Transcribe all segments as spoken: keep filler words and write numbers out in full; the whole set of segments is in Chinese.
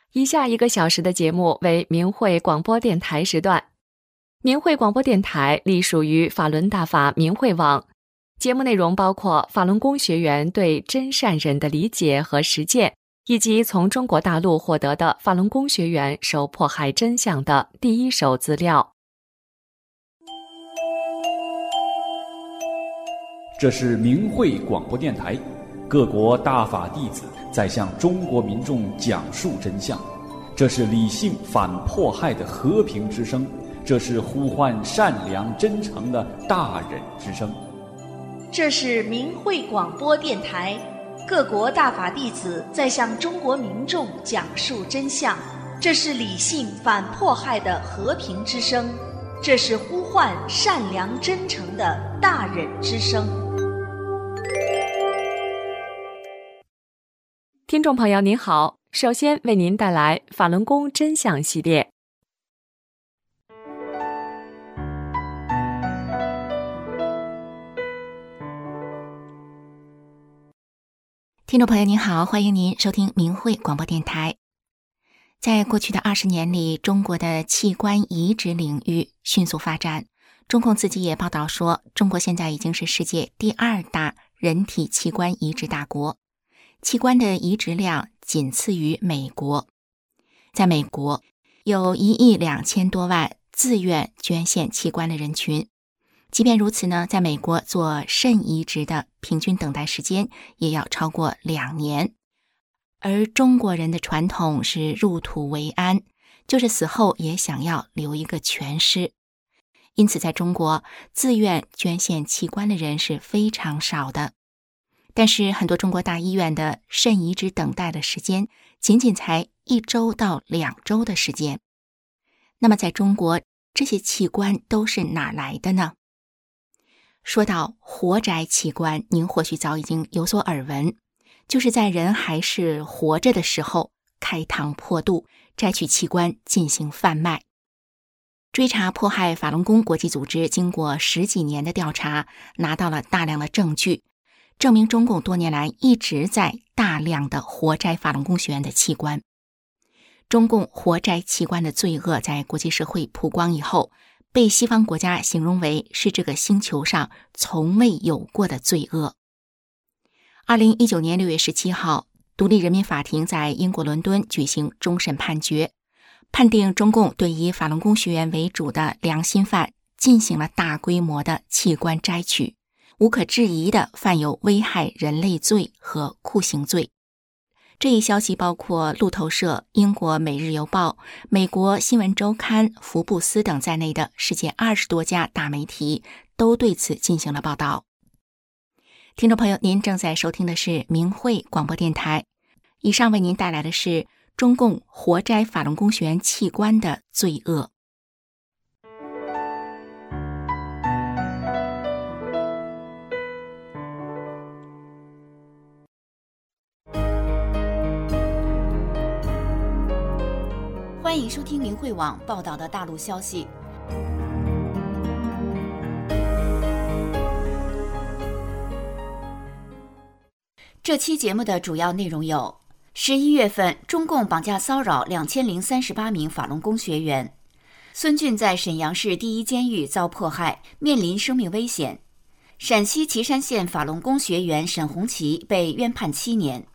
以下一个小时的节目为明慧广播电台时段。明慧广播电台隶属于法轮大法明慧网，节目内容包括法轮功学员对真善忍的理解和实践，以及从中国大陆获得的法轮功学员受迫害真相的第一手资料。 这是明慧广播电台，各国大法弟子在向中国民众讲述真相。这是理性反迫害的和平之声，这是呼唤善良真诚的大忍之声。 这是明慧广播电台，各国大法弟子在向中国民众讲述真相。这是理性反迫害的和平之声，这是呼唤善良真诚的大忍之声。 听众朋友您好，首先为您带来法轮功真相系列。 听众朋友您好，欢迎您收听明慧广播电台。在过去的二十年里，中国的器官移植领域迅速发展。中共自己也报道说，中国现在已经是世界第二大人体器官移植大国，器官的移植量仅次于美国。在美国，有一亿两千多万自愿捐献器官的人群。即便如此呢，在美国做肾移植的平均等待时间也要超过两年。而中国人的传统是入土为安，就是死后也想要留一个全尸。因此在中国，自愿捐献器官的人是非常少的。但是很多中国大医院的肾移植等待的时间仅仅才一周到两周的时间。那么在中国，这些器官都是哪来的呢？说到活摘器官，您或许早已经有所耳闻，就是在人还是活着的时候开膛破肚，摘取器官进行贩卖。追查迫害法轮功国际组织经过十几年的调查，拿到了大量的证据，证明中共多年来一直在大量的活摘法轮功学员的器官。中共活摘器官的罪恶在国际社会曝光以后，被西方国家形容为是这个星球上从未有过的罪恶。二零一九年六月十七号，独立人民法庭在英国伦敦举行终审判决，判定中共对以法轮功学员为主的良心犯进行了大规模的器官摘取，无可置疑的犯有危害人类罪和酷刑罪。这一消息包括路透社、英国每日邮报、美国新闻周刊、福布斯等在内的世界二十多家大媒体都对此进行了报道。听众朋友，您正在收听的是明慧广播电台，以上为您带来的是中共活摘法轮功学员器官的罪恶。欢迎收听明慧网报道的大陆消息。这期节目的主要内容有：十一月份，中共绑架骚扰两千零三十八名法轮功学员；孙俊在沈阳市第一监狱遭迫害，面临生命危险；陕西岐山县法轮功学员沈红旗被冤判七年。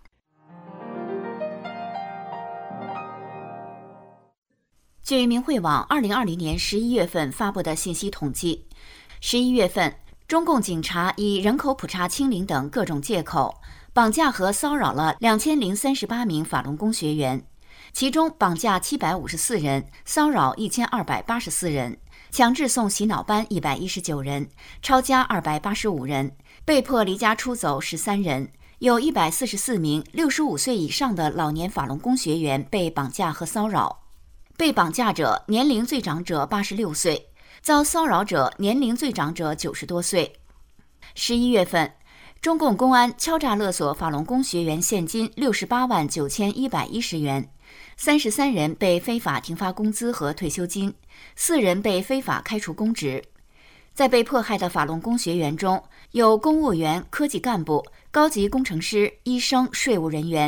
据明慧网二零二零年十一月份发布的信息统计，十一月份，中共警察以人口普查清零等各种借口，绑架和骚扰了两千零三十八名法轮功学员，其中绑架七百五十四人，骚扰一千二百八十四人，强制送洗脑班一百一十九人，抄家二百八十五人，被迫离家出走十三人，有一百四十四名六十五岁以上的老年法轮功学员被绑架和骚扰。被绑架者年龄最长者八十六岁，遭骚扰者年龄最长者九十多岁。十一月份，中共公安敲诈勒索法轮功学员现金六十八万九千一百一十元，三十三人被非法停发工资和退休金，四人被非法开除公职。在被迫害的法轮功学员中，有公务员、科级干部、高级工程师、医生、税务人员、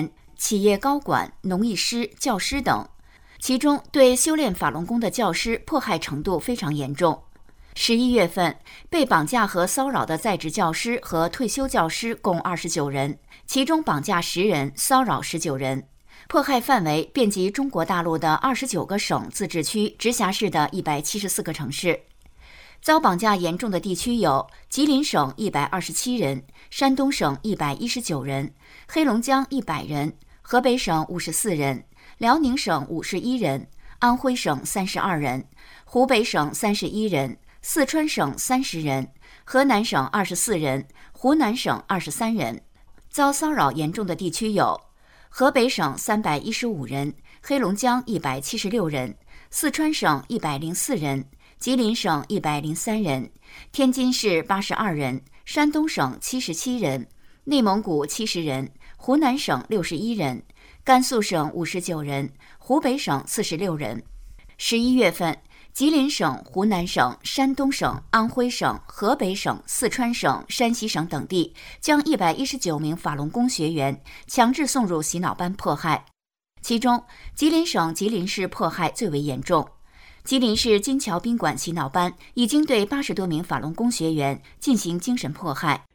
企业高管、农艺师、教师等，其中对修炼法轮功的教师迫害程度非常严重。十一月份，被绑架和骚扰的在职教师和退休教师共二十九人，其中绑架十人，骚扰十九人。迫害范围遍及中国大陆的二十九个省、自治区、直辖市的一百七十四个城市。遭绑架严重的地区有吉林省一百二十七人，山东省一百一十九人，黑龙江一百人，河北省五十四人，辽宁省五十一人，安徽省三十二人，湖北省三十一人，四川省三十人，河南省二十四人，湖南省二十三人。遭骚扰严重的地区有河北省三百一十五人，黑龙江一百七十六人，四川省一百零四人，吉林省一百零三人，天津市八十二人，山东省七十七人，内蒙古七十人，湖南省六十一人，甘肃省五十九人，湖北省四十六人。十一月份，吉林省、湖南省、山东省、安徽省、河北省、四川省、山西省等地将一百一十九名法轮功学员强制送入洗脑班迫害，其中吉林省吉林市迫害最为严重。吉林市金桥宾馆洗脑班已经对八十多名法轮功学员进行精神迫害。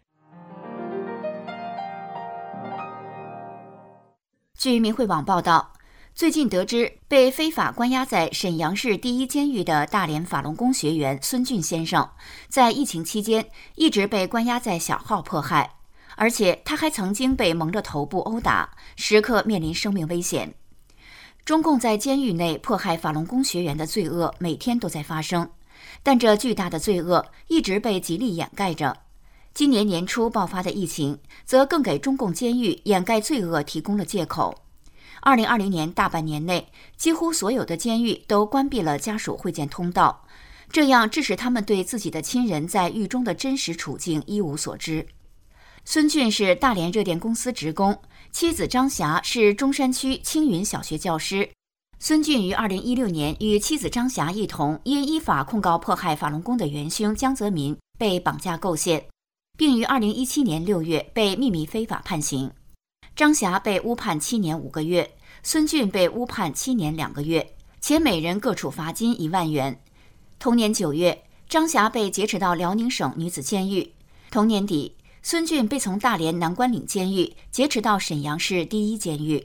据明慧网报道，最近得知，被非法关押在沈阳市第一监狱的大连法轮功学员孙俊先生，在疫情期间一直被关押在小号迫害，而且他还曾经被蒙着头部殴打，时刻面临生命危险。中共在监狱内迫害法轮功学员的罪恶每天都在发生，但这巨大的罪恶一直被极力掩盖着。今年年初爆发的疫情，则更给中共监狱掩盖罪恶提供了借口。二零二零年大半年内，几乎所有的监狱都关闭了家属会见通道，这样致使他们对自己的亲人在狱中的真实处境一无所知。孙俊是大连热电公司职工，妻子张霞是中山区青云小学教师。孙俊于二零一六年与妻子张霞一同因依法控告迫害法轮功的元凶江泽民被绑架构陷，并于二零一七年六月被秘密非法判刑。张霞被误判七年五个月，孙俊被误判七年两个月，且每人各处罚金一万元。同年九月，张霞被劫持到辽宁省女子监狱。同年底，孙俊被从大连南关岭监狱劫持到沈阳市第一监狱。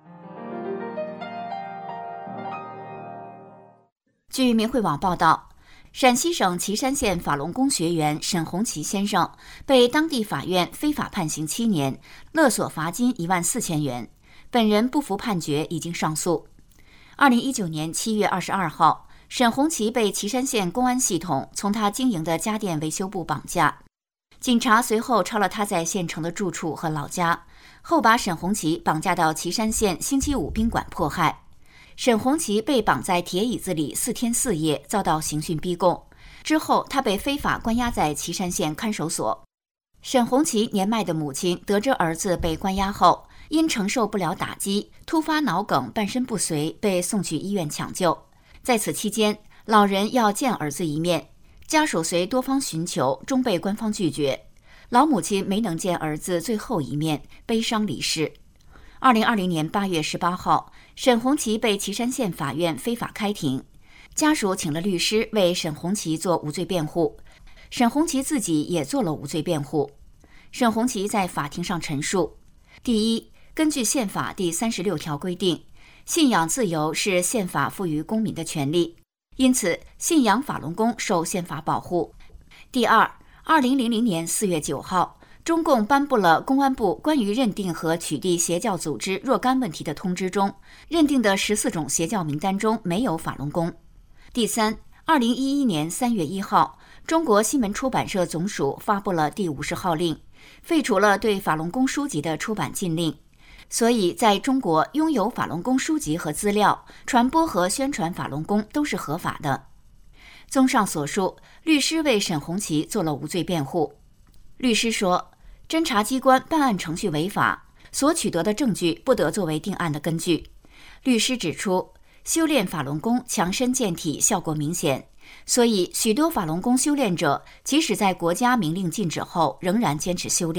据明慧网报道，陕西省岐山县法轮功学员沈红旗先生被当地法院非法判刑七年，勒索罚金一万四千元。本人不服判决，已经上诉。二零一九年七月二十二号，沈红旗被岐山县公安系统从他经营的家电维修部绑架，警察随后抄了他在县城的住处和老家，后把沈红旗绑架到岐山县星期五宾馆迫害。沈红旗被绑在铁椅子里四天四夜，遭到刑讯逼供。之后，他被非法关押在岐山县看守所。沈红旗年迈的母亲得知儿子被关押后，因承受不了打击，突发脑梗，半身不遂，被送去医院抢救。在此期间，老人要见儿子一面，家属随多方寻求，终被官方拒绝。老母亲没能见儿子最后一面，悲伤离世。二零二零年八月十八号，沈红旗被岐山县法院非法开庭，家属请了律师为沈红旗做无罪辩护，沈红旗自己也做了无罪辩护。沈红旗在法庭上陈述：第一，根据宪法第三十六条规定，信仰自由是宪法赋予公民的权利，因此信仰法轮功受宪法保护。第二，二零零零年四月九号，中共颁布了公安部关于认定和取缔邪教组织若干问题的通知中，认定的十四种邪教名单中没有法轮功。第三，二零一一年三月一号，中国新闻出版社总署发布了第五十号令，废除了对法轮功书籍的出版禁令。所以在中国拥有法轮功书籍和资料，传播和宣传法轮功都是合法的。综上所述，律师为沈红旗做了无罪辩护。律师说，侦查机关办案程序违法，所取得的证据不得作为定案的根据。律师指出，修炼法轮功强身健体效果明显，所以许多法轮功修炼者即使在国家明令禁止后仍然坚持修炼，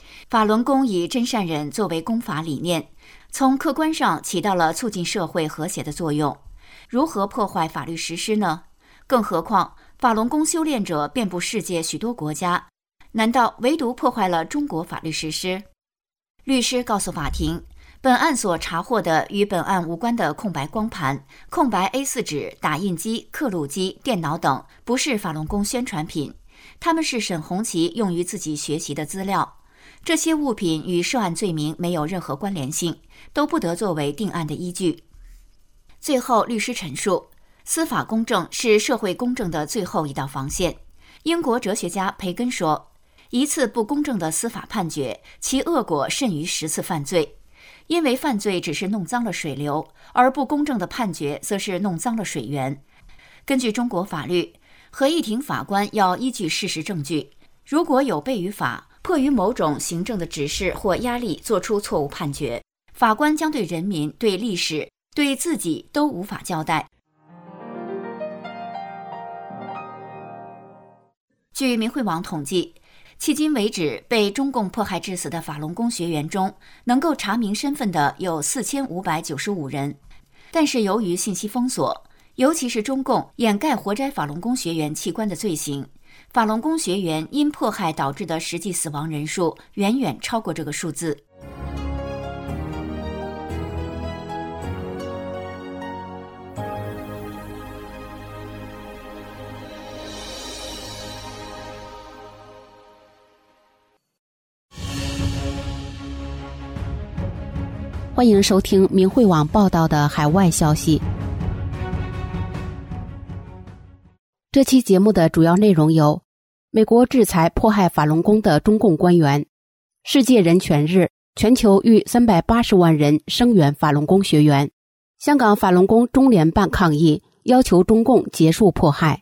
法轮功以真善忍作为功法理念，从客观上起到了促进社会和谐的作用。如何破坏法律实施呢？更何况法轮功修炼者遍布世界许多国家，难道唯独破坏了中国法律实施？律师告诉法庭，本案所查获的与本案无关的空白光盘、空白 A 四 纸、打印机、刻录机、电脑等，不是法轮功宣传品，它们是沈红旗用于自己学习的资料。这些物品与涉案罪名没有任何关联性，都不得作为定案的依据。最后，律师陈述，司法公正是社会公正的最后一道防线。英国哲学家培根说，一次不公正的司法判决，其恶果甚于十次犯罪。因为犯罪只是弄脏了水流，而不公正的判决则是弄脏了水源。根据中国法律，合议庭法官要依据事实证据，如果有悖于法，迫于某种行政的指示或压力做出错误判决，法官将对人民、对历史、对自己都无法交代。据明慧网统计，迄今为止被中共迫害致死的法轮功学员中，能够查明身份的有四千五百九十五人。但是由于信息封锁，尤其是中共掩盖活摘法轮功学员器官的罪行，法轮功学员因迫害导致的实际死亡人数远远超过这个数字。 欢迎收听明慧网报道的海外消息。这期节目的主要内容有：美国制裁迫害法轮功的中共官员；世界人权日，全球逾三百八十万人声援法轮功学员；香港法轮功中联办抗议，要求中共结束迫害。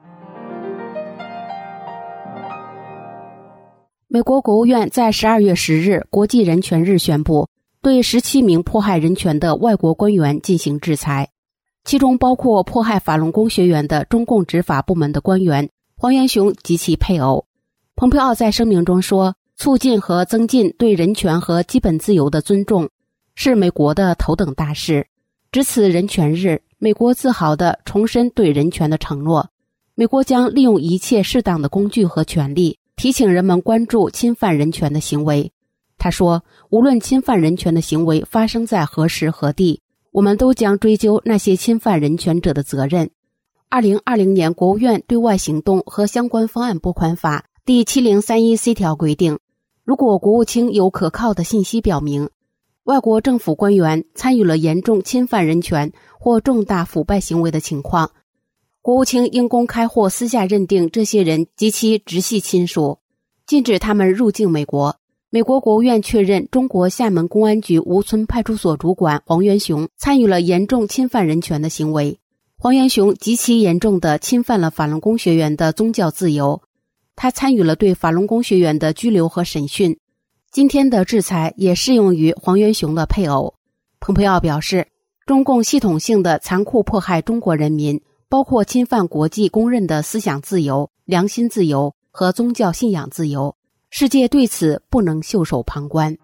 美国国务院在十二月十日国际人权日宣布，对十七名迫害人权的外国官员进行制裁，其中包括迫害法轮功学员的中共执法部门的官员黄元雄及其配偶。蓬佩奥在声明中说，促进和增进对人权和基本自由的尊重是美国的头等大事。值此人权日，美国自豪地重申对人权的承诺，美国将利用一切适当的工具和权利，提醒人们关注侵犯人权的行为。他说，无论侵犯人权的行为发生在何时何地，我们都将追究那些侵犯人权者的责任。二零二零年国务院对外行动和相关方案拨款法第七零三一 C 条规定，如果国务卿有可靠的信息表明，外国政府官员参与了严重侵犯人权或重大腐败行为的情况，国务卿应公开或私下认定这些人及其直系亲属，禁止他们入境美国。美国国务院确认，中国厦门公安局吴村派出所主管黄元雄参与了严重侵犯人权的行为。黄元雄极其严重地侵犯了法轮功学员的宗教自由，他参与了对法轮功学员的拘留和审讯。今天的制裁也适用于黄元雄的配偶。蓬佩奥表示，中共系统性的残酷迫害中国人民，包括侵犯国际公认的思想自由、良心自由和宗教信仰自由，世界对此不能袖手旁观。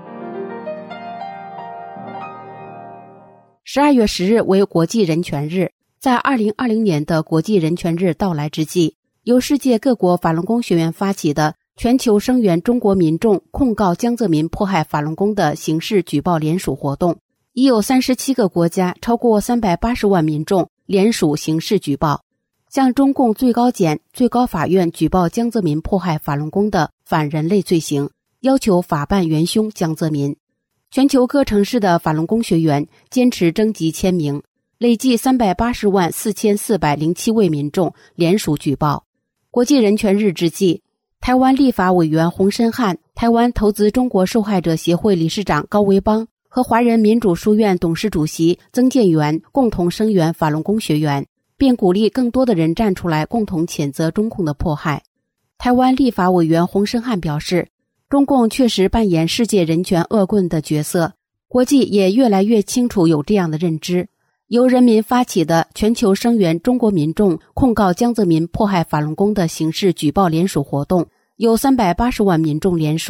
十二月十日为国际人权日，在二零二零年的国际人权日到来之际，由世界各国法轮功学员发起的全球声援中国民众控告江泽民迫害法轮功的刑事举报联署活动，已有三十七个国家超过三百八十万民众联署刑事举报，向中共最高检、最高法院举报江泽民迫害法轮功的反人类罪行，要求法办元凶江泽民。全球各城市的法轮功学员坚持征集签名，累计三百八十万四千四百零七位民众联署举报。国际人权日之际，台湾立法委员洪申翰、台湾投资中国受害者协会理事长高维邦和华人民主书院董事主席曾建元共同声援法轮功学员，并鼓励更多的人站出来共同谴责中共的迫害。台湾立法委员洪申翰表示，中共确实扮演世界人权恶棍的角色，国际也越来越清楚有这样的认知。由人民发起的全球声援中国民众控告江泽民迫害法轮功的刑事举报联署活动，有三百八十万民众联署，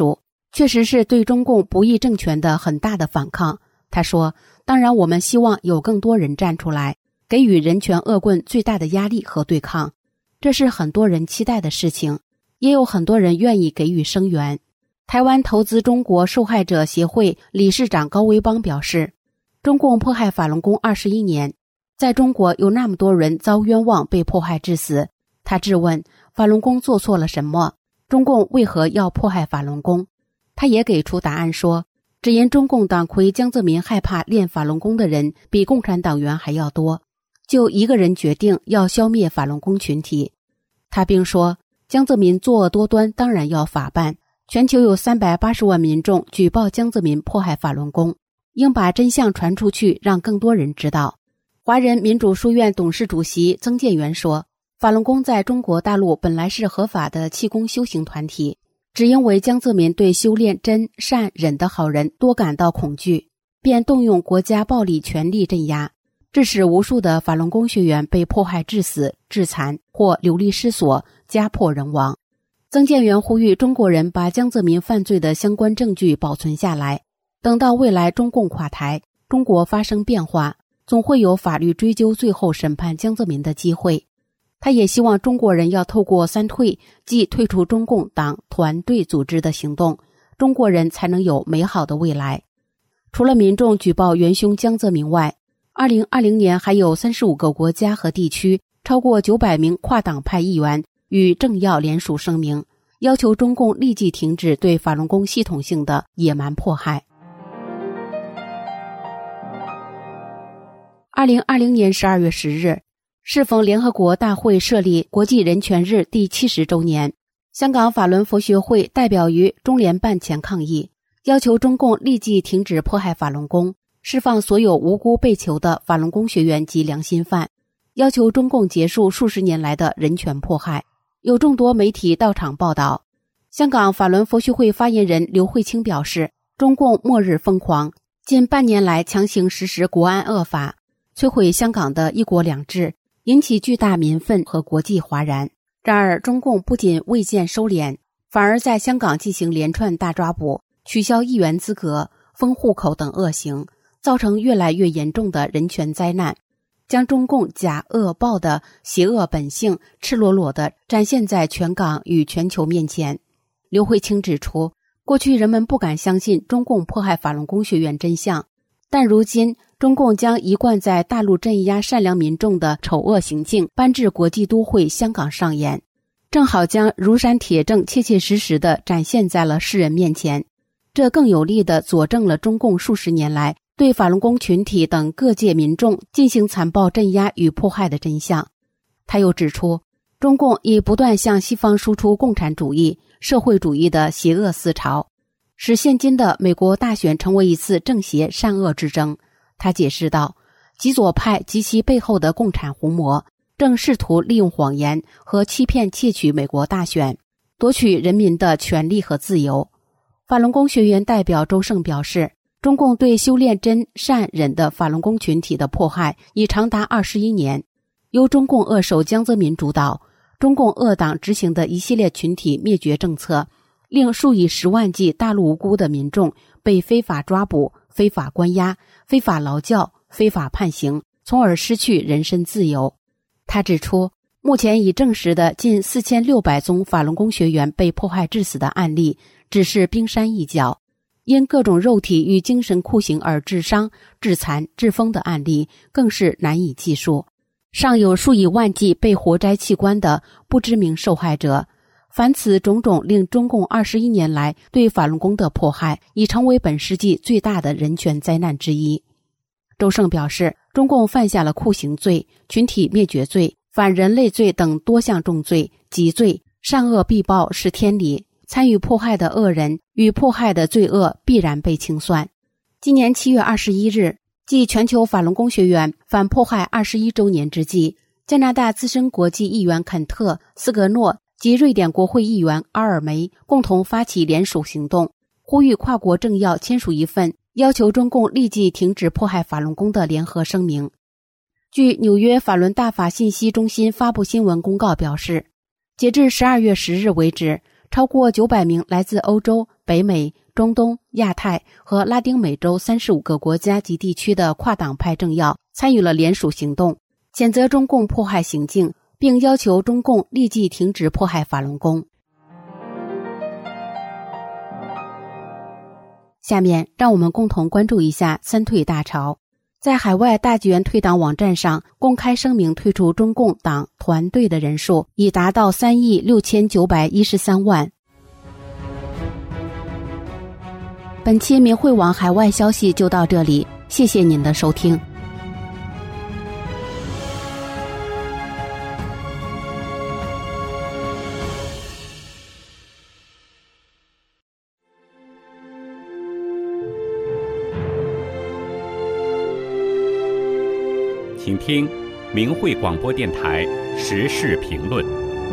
确实是对中共不义政权的很大的反抗。他说，当然我们希望有更多人站出来，给予人权恶棍最大的压力和对抗，这是很多人期待的事情，也有很多人愿意给予声援。台湾投资中国受害者协会理事长高维邦表示，中共迫害法轮功二十一年，在中国有那么多人遭冤枉被迫害致死，他质问法轮功做错了什么，中共为何要迫害法轮功？他也给出答案说，只因中共党魁江泽民害怕练法轮功的人比共产党员还要多，就一个人决定要消灭法轮功群体。他并说，江泽民作恶多端，当然要法办。全球有三百八十万民众举报江泽民迫害法轮功，应把真相传出去，让更多人知道。华人民主书院董事主席曾建元说，法轮功在中国大陆本来是合法的气功修行团体，只因为江泽民对修炼真善忍的好人多感到恐惧，便动用国家暴力权力镇压，致使无数的法轮功学员被迫害致死、致残或流离失所、家破人亡。曾建元呼吁中国人把江泽民犯罪的相关证据保存下来，等到未来中共垮台，中国发生变化，总会有法律追究最后审判江泽民的机会。他也希望中国人要透过三退，即退出中共党团队组织的行动，中国人才能有美好的未来。除了民众举报元凶江泽民外，二零二零年还有三十五个国家和地区超过九百名跨党派议员与政要联署声明，要求中共立即停止对法轮功系统性的野蛮迫害。二零二零年十二月十日，适逢联合国大会设立国际人权日第七十周年，香港法轮佛学会代表于中联办前抗议，要求中共立即停止迫害法轮功，释放所有无辜被囚的法轮功学员及良心犯，要求中共结束数十年来的人权迫害。有众多媒体到场报道。香港法轮佛学会发言人刘慧卿表示，中共末日疯狂，近半年来强行实施国安恶法，摧毁香港的一国两制，引起巨大民愤和国际哗然。然而中共不仅未见收敛，反而在香港进行连串大抓捕，取消议员资格、封户口等恶行，造成越来越严重的人权灾难，将中共假恶暴的邪恶本性赤裸裸地展现在全港与全球面前。刘慧卿指出，过去人们不敢相信中共迫害法轮功学员真相，但如今中共将一贯在大陆镇压善良民众的丑恶行径搬至国际都会香港上演，正好将如山铁证切切实实地展现在了世人面前。这更有力地佐证了中共数十年来对法轮功群体等各界民众进行残暴镇压与迫害的真相。他又指出，中共已不断向西方输出共产主义、社会主义的邪恶思潮，使现今的美国大选成为一次正邪善恶之争。他解释道，极左派及其背后的共产胡魔正试图利用谎言和欺骗窃取美国大选，夺取人民的权利和自由。法轮功学员代表周胜表示，中共对修炼真善忍的法轮功群体的迫害已长达二十一年，由中共恶手江泽民主导，中共恶党执行的一系列群体灭绝政策，令数以十万计大陆无辜的民众被非法抓捕、非法关押、非法劳教、非法判刑，从而失去人身自由。他指出，目前已证实的近四千六百宗法轮功学员被迫害致死的案例只是冰山一角，因各种肉体与精神酷刑而致伤、致残、致疯的案例更是难以计数，尚有数以万计被活摘器官的不知名受害者。凡此种种令中共二十一年来对法轮功的迫害已成为本世纪最大的人权灾难之一。周胜表示，中共犯下了酷刑罪、群体灭绝罪、反人类罪等多项重罪、极罪，善恶必报是天理，参与迫害的恶人与迫害的罪恶必然被清算。今年七月二十一日，即全球法轮功学员反迫害二十一周年之际，加拿大资深国际议员肯特·斯格诺及瑞典国会议员阿尔梅共同发起联署行动，呼吁跨国政要签署一份要求中共立即停止迫害法轮功的联合声明。据纽约法轮大法信息中心发布新闻公告表示，截至十二月十日为止，超过九百名来自欧洲、 北美、中东、亚太和拉丁美洲三十五个国家及地区的跨党派政要参与了联署行动，谴责中共迫害行径，并要求中共立即停止迫害法轮功。下面让我们共同关注一下三退大潮。在海外大纪元退党网站上公开声明退出中共党团队的人数已达到三亿六千九百一十三万。本期明慧网海外消息就到这里，谢谢您的收听。 请听明慧广播电台时事评论。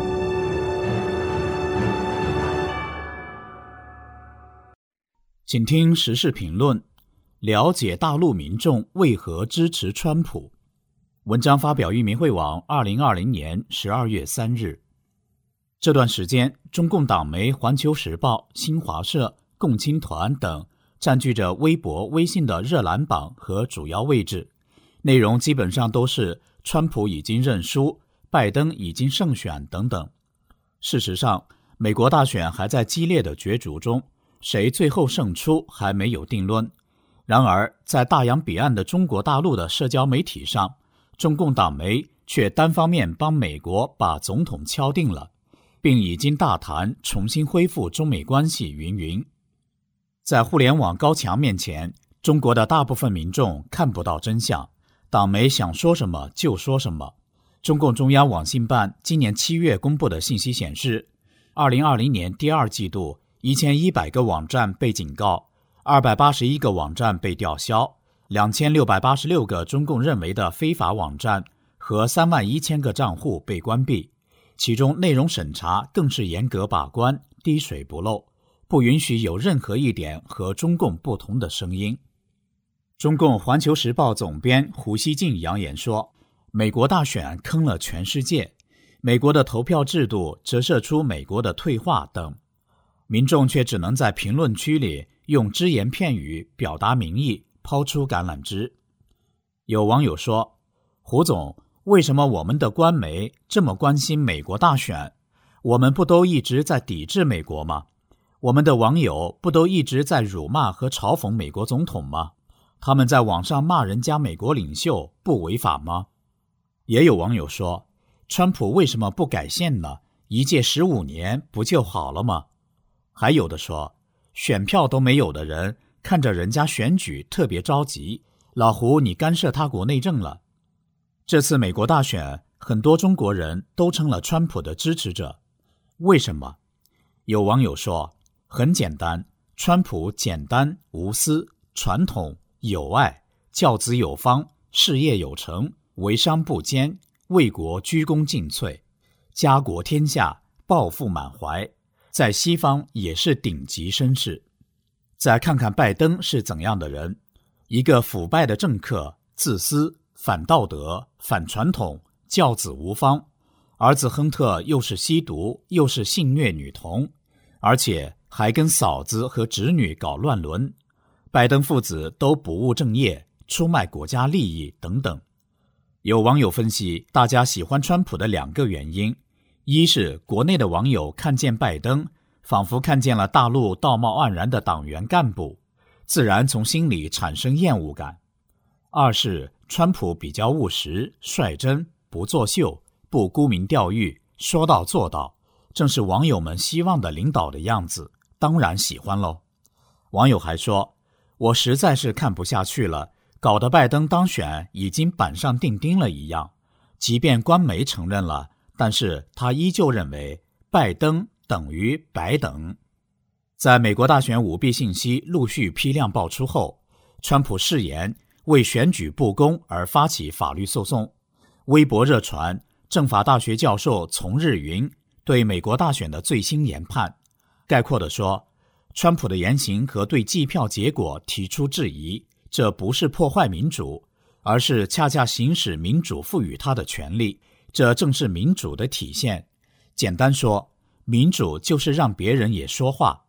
请听时事评论，了解大陆民众为何支持川普。文章发表于明慧网二零二零年十二月三日。这段时间，中共党媒《环球时报》、新华社、共青团等占据着微博、微信的热栏榜和主要位置，内容基本上都是川普已经认输，拜登已经胜选等等。事实上，美国大选还在激烈的角逐中，谁最后胜出还没有定论。然而，在大洋彼岸的中国大陆的社交媒体上，中共党媒却单方面帮美国把总统敲定了，并已经大谈重新恢复中美关系云云。在互联网高墙面前，中国的大部分民众看不到真相，党媒想说什么就说什么。中共中央网信办今年七月公布的信息显示，二零二零年第二季度一千一百个网站被警告，二百八十一个网站被吊销，两千六百八十六个中共认为的非法网站和三万一千个账户被关闭，其中内容审查更是严格把关，滴水不漏，不允许有任何一点和中共不同的声音。中共《环球时报》总编胡锡进扬言说，美国大选坑了全世界，美国的投票制度折射出美国的退化等，民众却只能在评论区里用只言片语表达民意，抛出橄榄枝。有网友说，胡总，为什么我们的官媒这么关心美国大选？我们不都一直在抵制美国吗？我们的网友不都一直在辱骂和嘲讽美国总统吗？他们在网上骂人家美国领袖不违法吗？也有网友说，川普为什么不改宪呢？一届十五年不就好了吗？还有的说，选票都没有的人看着人家选举特别着急，老胡你干涉他国内政了。这次美国大选，很多中国人都成了川普的支持者。为什么？有网友说，很简单，川普简单、无私、传统、有爱、教子有方、事业有成、为商不奸、为国鞠躬尽瘁、家国天下、抱负满怀，在西方也是顶级绅士。再看看拜登是怎样的人，一个腐败的政客，自私、反道德、反传统，教子无方，儿子亨特又是吸毒又是性虐女童，而且还跟嫂子和侄女搞乱伦。拜登父子都不务正业，出卖国家利益等等。有网友分析，大家喜欢川普的两个原因，一是国内的网友看见拜登，仿佛看见了大陆道貌岸然的党员干部，自然从心里产生厌恶感；二是川普比较务实、率真，不作秀，不沽名钓誉，说到做到，正是网友们希望的领导的样子，当然喜欢喽。网友还说，我实在是看不下去了，搞得拜登当选已经板上钉钉了一样，即便官媒承认了，但是他依旧认为拜登等于白等。在美国大选舞弊信息陆续批量爆出后，川普誓言为选举不公而发起法律诉讼，微博热传政法大学教授丛日云对美国大选的最新研判，概括地说，川普的言行和对计票结果提出质疑，这不是破坏民主，而是恰恰行使民主赋予他的权利，这正是民主的体现。简单说，民主就是让别人也说话。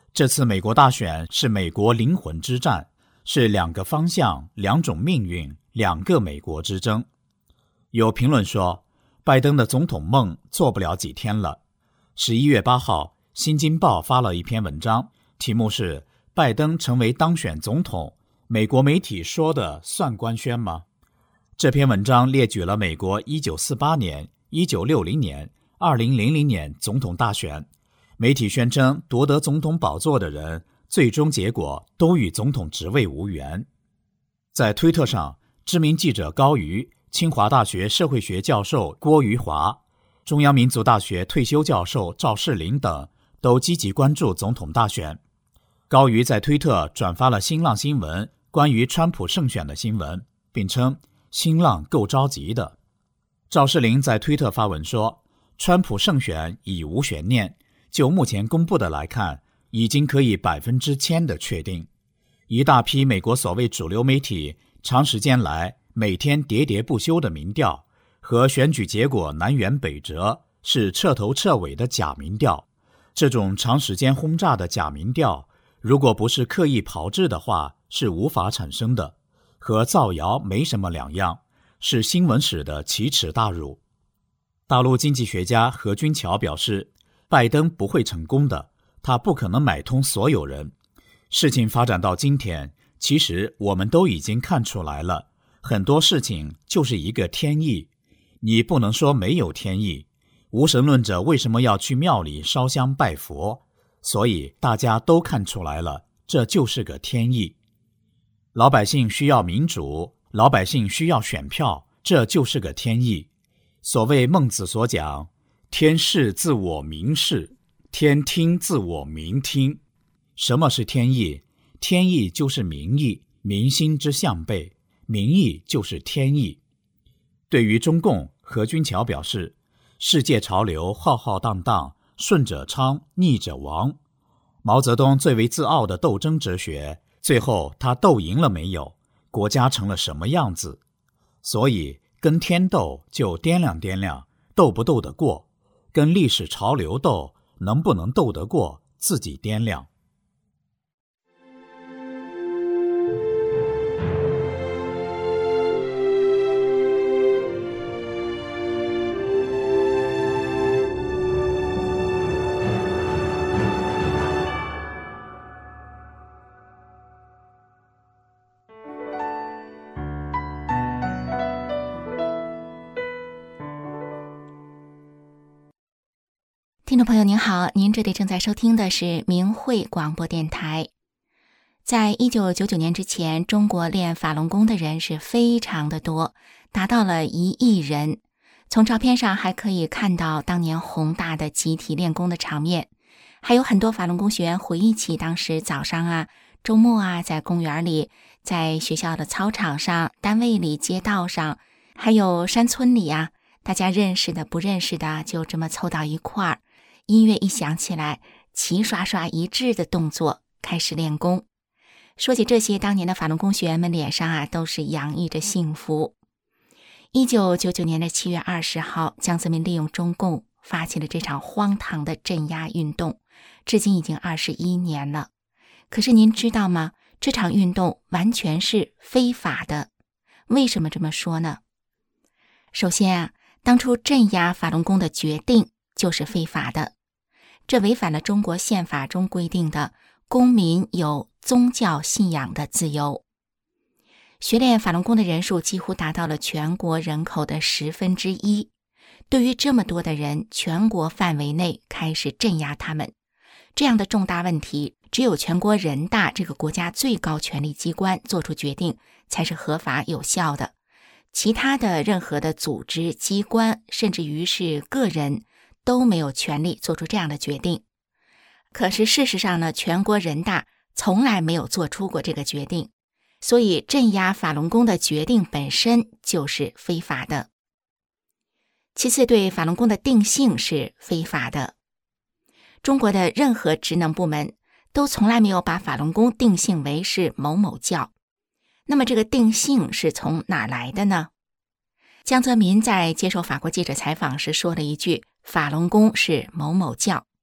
这次美国大选是美国灵魂之战，是两个方向、两种命运、两个美国之争。有评论说，拜登的总统梦做不了几天了。十一月八号，《新京报》发了一篇文章，题目是“拜登成为当选总统，美国媒体说的算官宣吗？”这篇文章列举了美国一九四八年、一九六零年、二零零零年总统大选，媒体宣称夺得总统宝座的人，最终结果都与总统职位无缘。在推特上，知名记者高瑜、清华大学社会学教授郭余华、中央民族大学退休教授赵世林等都积极关注总统大选。高瑜在推特转发了新浪新闻关于川普胜选的新闻，并称新浪够着急的。赵世林在推特发文说，川普胜选已无悬念，就目前公布的来看，已经可以百分之千的确定。一大批美国所谓主流媒体长时间来每天喋喋不休的民调和选举结果南辕北辙，是彻头彻尾的假民调。这种长时间轰炸的假民调，如果不是刻意炮制的话，是无法产生的，和造谣没什么两样，是新闻史的奇耻大辱。大陆经济学家何军桥表示，拜登不会成功的，他不可能买通所有人。事情发展到今天，其实我们都已经看出来了，很多事情就是一个天意，你不能说没有天意。无神论者为什么要去庙里烧香拜佛？所以大家都看出来了，这就是个天意。老百姓需要民主，老百姓需要选票，这就是个天意。所谓孟子所讲，天视自我民视，天听自我民听。什么是天意？天意就是民意，民心之向背，民意就是天意。对于中共，何军桥表示，世界潮流浩浩荡荡，顺者昌，逆者亡。毛泽东最为自傲的斗争哲学，最后他斗赢了没有？国家成了什么样子？所以跟天斗就掂量掂量，斗不斗得过；跟历史潮流斗，能不能斗得过，自己掂量。 听众朋友您好，您这里正在收听的是明慧广播电台。在一九九九年之前，中国练法轮功的人是非常的多，达到了一亿人。从照片上还可以看到当年宏大的集体练功的场面，还有很多法轮功学员回忆起当时早上啊、周末啊，在公园里，在学校的操场上、单位里、街道上，还有山村里啊，大家认识的不认识的就这么凑到一块儿，音乐一响起来，齐刷刷一致的动作开始练功。说起这些，当年的法轮功学员们脸上啊都是洋溢着幸福。一九九九年的七月二十号，江泽民利用中共发起了这场荒唐的镇压运动，至今已经二十一年了。可是您知道吗？这场运动完全是非法的。为什么这么说呢？首先啊，当初镇压法轮功的决定就是非法的。这违反了中国宪法中规定的公民有宗教信仰的自由。学练法轮功的人数几乎达到了全国人口的十分之一。对于这么多的人，全国范围内开始镇压他们，这样的重大问题，只有全国人大这个国家最高权力机关做出决定，才是合法有效的。其他的任何的组织、机关，甚至于是个人，都没有权利做出这样的决定。可是事实上呢，全国人大从来没有做出过这个决定，所以镇压法轮功的决定本身就是非法的。其次，对法轮功的定性是非法的。中国的任何职能部门都从来没有把法轮功定性为是某某教。那么这个定性是从哪来的呢？江泽民在接受法国记者采访时说了一句，法轮功是某某教。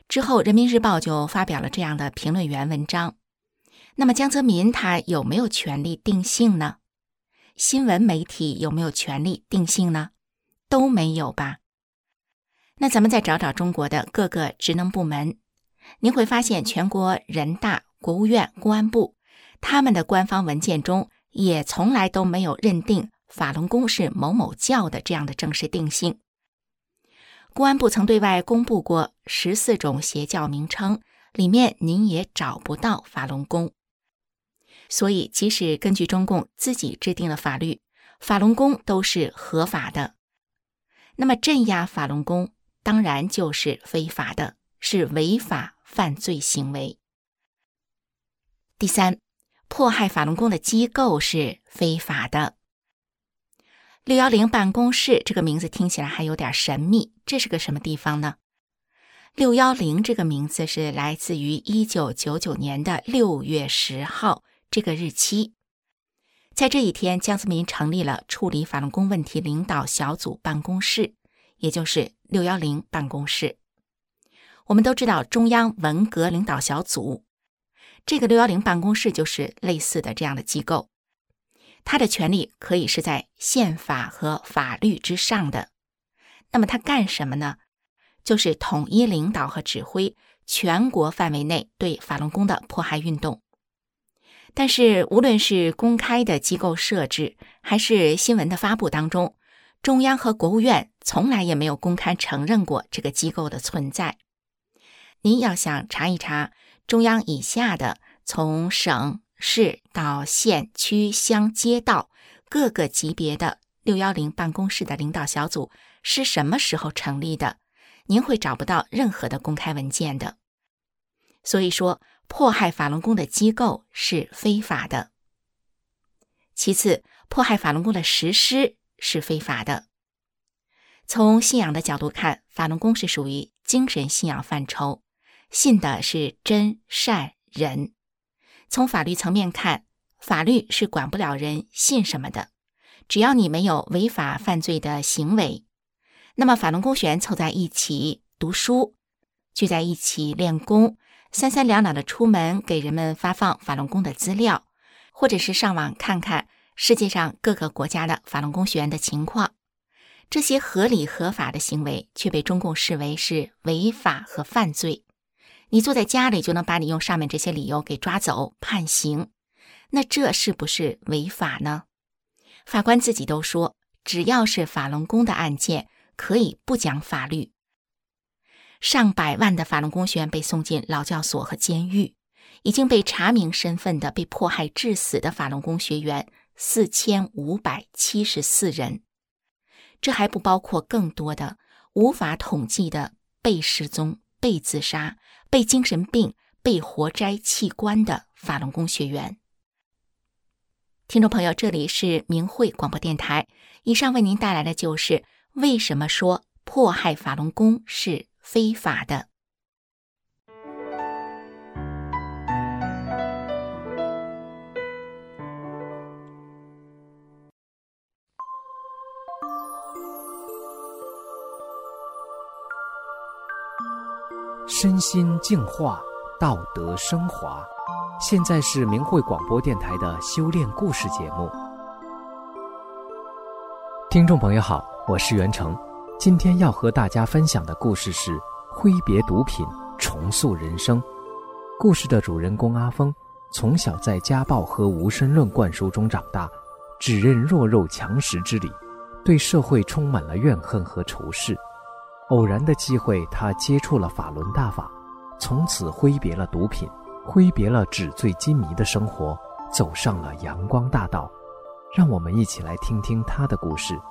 之后，《人民日报》就发表了这样的评论员文章。那么江泽民他有没有权利定性呢？新闻媒体有没有权利定性呢？都没有吧。那咱们再找找中国的各个职能部门，您会发现全国人大、国务院、公安部他们的官方文件中也从来都没有认定法轮功是某某教的这样的正式定性。公安部曾对外公布过十四种邪教名称，里面您也找不到法轮功。所以即使根据中共自己制定的法律，法轮功都是合法的，那么镇压法轮功当然就是非法的，是违法犯罪行为。第三，迫害法轮功的机构是非法的。六一零办公室这个名字听起来还有点神秘，这是个什么地方呢？六一零这个名字是来自于一九九九年的六月十号这个日期。在这一天，江泽民成立了处理法轮功问题领导小组办公室，也就是六一零办公室。我们都知道中央文革领导小组，这个六一零办公室就是类似的这样的机构，它的权力可以是在宪法和法律之上的。那么它干什么呢？就是统一领导和指挥全国范围内对法轮功的迫害运动。但是无论是公开的机构设置还是新闻的发布当中，中央和国务院从来也没有公开承认过这个机构的存在。您要想查一查中央以下的从省市到县区乡街道各个级别的六一零办公室的领导小组是什么时候成立的，您会找不到任何的公开文件的。所以说迫害法轮功的机构是非法的。其次，迫害法轮功的实施是非法的。从信仰的角度看，法轮功是属于精神信仰范畴，信的是真善忍。从法律层面看，法律是管不了人信什么的，只要你没有违法犯罪的行为。那么法轮功学员凑在一起读书，聚在一起练功，三三两两的出门给人们发放法轮功的资料，或者是上网看看世界上各个国家的法轮功学员的情况，这些合理合法的行为却被中共视为是违法和犯罪。你坐在家里就能把你用上面这些理由给抓走判刑，那这是不是违法呢？法官自己都说，只要是法轮功的案件可以不讲法律。上百万的法轮功学员被送进劳教所和监狱，已经被查明身份的被迫害致死的法轮功学员四千五百七十四人，这还不包括更多的无法统计的被失踪、被自杀、被精神病、被活摘器官的法轮功学员。听众朋友，这里是明慧广播电台，以上为您带来的就是为什么说迫害法轮功是非法的。 身心净化，道德升华。现在是明慧广播电台的修炼故事节目。听众朋友好，我是袁成，今天要和大家分享的故事是挥别毒品，重塑人生。故事的主人公阿峰从小在家暴和无神论灌输中长大，只认弱肉强食之理，对社会充满了怨恨和仇视。偶然的机会，他接触了法轮大法，从此挥别了毒品，挥别了纸醉金迷的生活，走上了阳光大道。让我们一起来听听他的故事。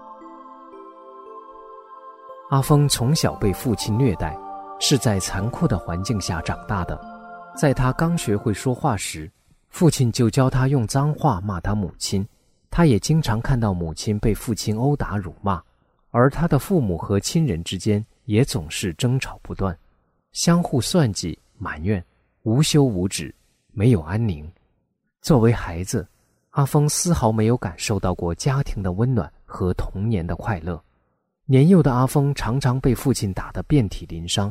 阿峰从小被父亲虐待，是在残酷的环境下长大的。在他刚学会说话时，父亲就教他用脏话骂他母亲，他也经常看到母亲被父亲殴打辱骂，而他的父母和亲人之间也总是争吵不断，相互算计埋怨，无休无止，没有安宁。作为孩子，阿峰丝毫没有感受到过家庭的温暖和童年的快乐。年幼的阿峰常常被父亲打得遍体鳞伤，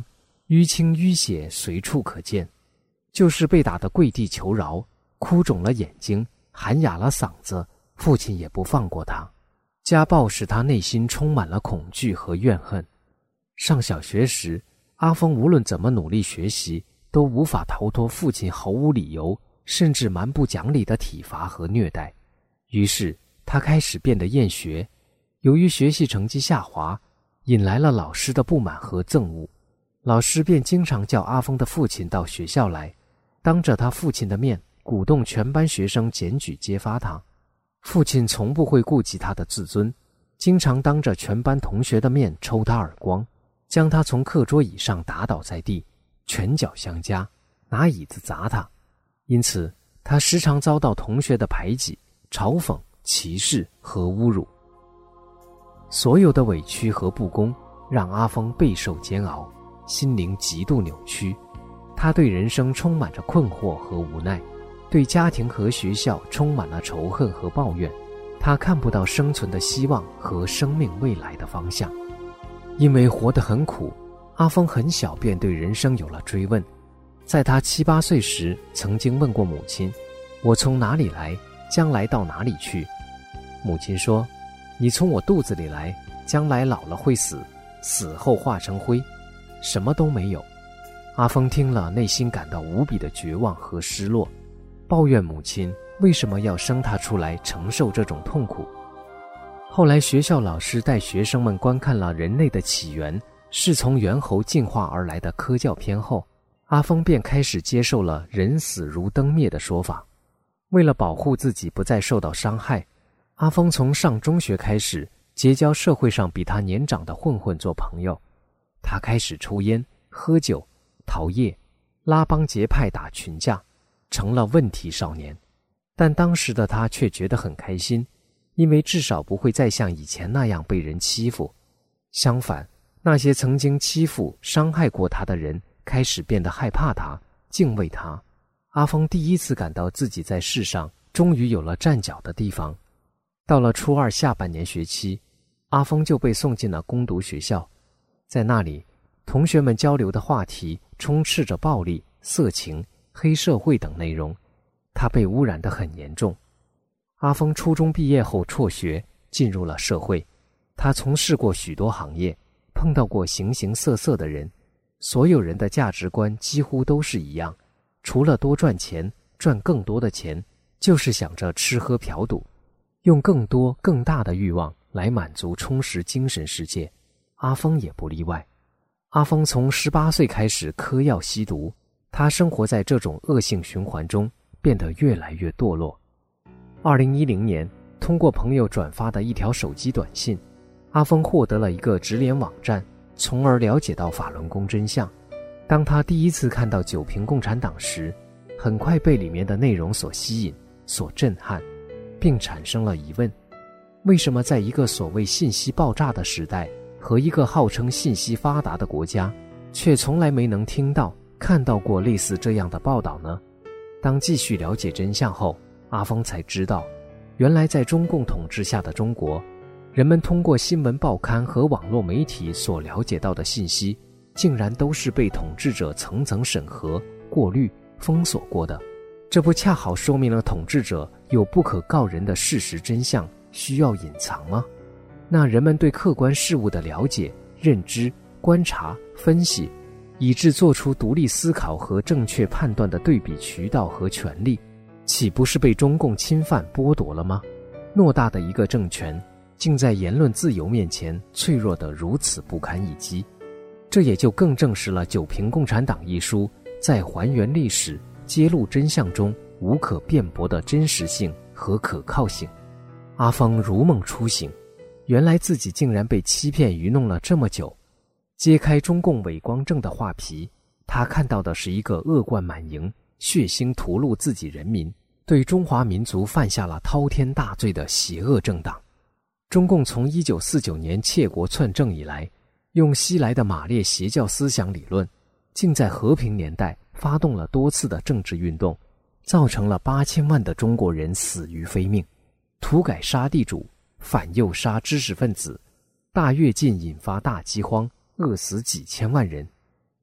淤青淤血随处可见，就是被打得跪地求饶，哭肿了眼睛，喊哑了嗓子，父亲也不放过他。家暴使他内心充满了恐惧和怨恨。上小学时，阿峰无论怎么努力学习，都无法逃脱父亲毫无理由甚至蛮不讲理的体罚和虐待。于是他开始变得厌学，由于学习成绩下滑，引来了老师的不满和憎恶。老师便经常叫阿峰的父亲到学校来，当着他父亲的面鼓动全班学生检举揭发他。父亲从不会顾及他的自尊，经常当着全班同学的面抽他耳光，将他从课桌椅上打倒在地，拳脚相加，拿椅子砸他。因此他时常遭到同学的排挤、嘲讽、歧视和侮辱。所有的委屈和不公让阿峰备受煎熬，心灵极度扭曲。他对人生充满着困惑和无奈，对家庭和学校充满了仇恨和抱怨。他看不到生存的希望和生命未来的方向。因为活得很苦，阿峰很小便对人生有了追问。在他七八岁时，曾经问过母亲：我从哪里来，将来到哪里去？母亲说：你从我肚子里来，将来老了会死，死后化成灰，什么都没有。阿峰听了，内心感到无比的绝望和失落，抱怨母亲为什么要生他出来承受这种痛苦。后来学校老师带学生们观看了人类的起源是从猿猴进化而来的科教片后，阿峰便开始接受了人死如灯灭的说法。为了保护自己不再受到伤害，阿峰从上中学开始结交社会上比他年长的混混做朋友。他开始抽烟、喝酒、逃夜、拉帮结派打群架，成了问题少年。但当时的他却觉得很开心，因为至少不会再像以前那样被人欺负。相反，那些曾经欺负、伤害过他的人开始变得害怕他、敬畏他。阿峰第一次感到自己在世上终于有了站脚的地方。到了初二下半年学期，阿峰就被送进了攻读学校。在那里，同学们交流的话题充斥着暴力、色情、黑社会等内容，他被污染得很严重。阿峰初中毕业后辍学，进入了社会。他从事过许多行业，碰到过形形色色的人，所有人的价值观几乎都是一样，除了多赚钱，赚更多的钱，就是想着吃喝嫖赌，用更多更大的欲望来满足充实精神世界。阿峰也不例外。阿峰从十八岁开始嗑药吸毒，他生活在这种恶性循环中，变得越来越堕落。二零一零年，通过朋友转发的一条手机短信，阿峰获得了一个直连网站，从而了解到法轮功真相。当他第一次看到九平共产党时，很快被里面的内容所吸引、所震撼，并产生了疑问：为什么在一个所谓信息爆炸的时代和一个号称信息发达的国家，却从来没能听到、看到过类似这样的报道呢？当继续了解真相后，阿峰才知道，原来在中共统治下的中国，人们通过新闻报刊和网络媒体所了解到的信息，竟然都是被统治者层层审核、过滤、封锁过的。这不恰好说明了统治者有不可告人的事实真相需要隐藏吗？那人们对客观事物的了解、认知、观察、分析，以致做出独立思考和正确判断的对比渠道和权利，岂不是被中共侵犯剥夺了吗？偌大的一个政权，竟在言论自由面前脆弱得如此不堪一击。这也就更证实了《九平共产党》一书在还原历史、揭露真相中无可辩驳的真实性和可靠性。阿峰如梦初醒，原来自己竟然被欺骗愚弄了这么久。揭开中共伪光正的画皮，他看到的是一个恶贯满盈、血腥屠戮自己人民、对中华民族犯下了滔天大罪的邪恶政党。中共从一九四九年窃国篡政以来，用西来的马列邪教思想理论，竟在和平年代发动了多次的政治运动，造成了八千万的中国人死于非命，土改杀地主，反右杀知识分子，大跃进引发大饥荒，饿死几千万人。